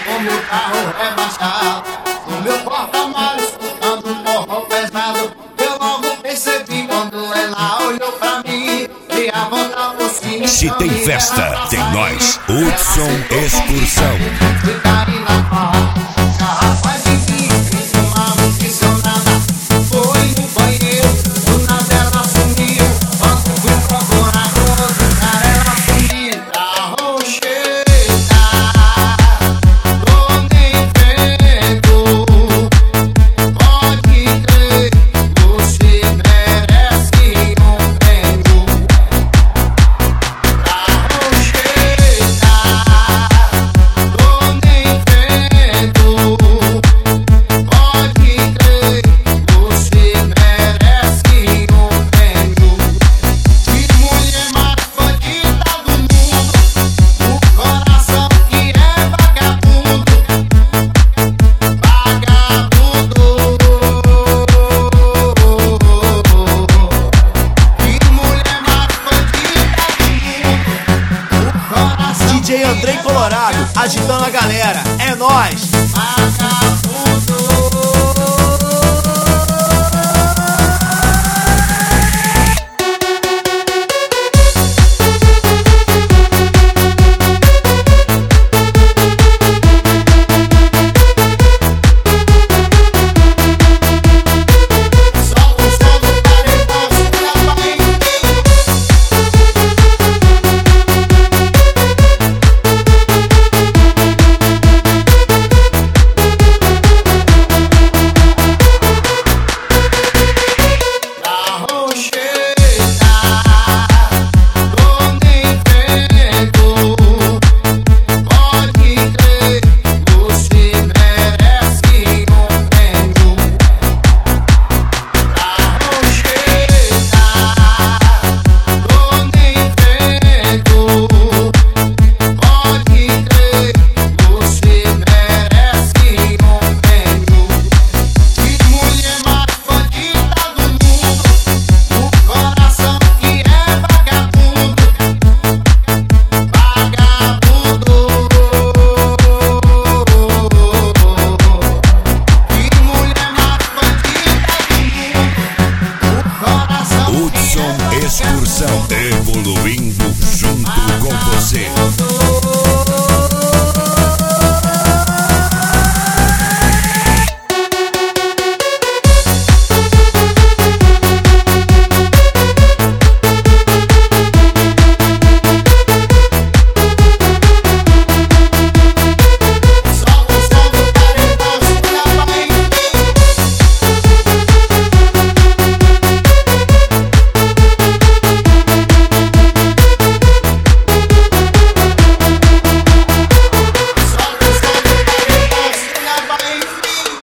com meu carro rebaixado, no meu porta-malas escutando um forró pesado. Eu logo percebi quando ela olhou pra mim e a volta por cima. Se tem festa, tem nós. Hudson Excursão. Fica aí na farra, garrafas de vinho, uma nutricionada. Foi no banheiro, do nada ela sumiu. Quando fui procurar outro cara, ela sumiu. Arrocheta, tô nem vendo. Pode crer, você merece um prêmio. Arrocheta, tô nem vendo. Pode crer, você merece um prêmio. Que mulher mais bandida do mundo, o coração que é vagabundo, vagabundo. Que mulher mais bandida do mundo, o coração DJ Andrei Colorado, agitando a galera, é nóis! vagabundo.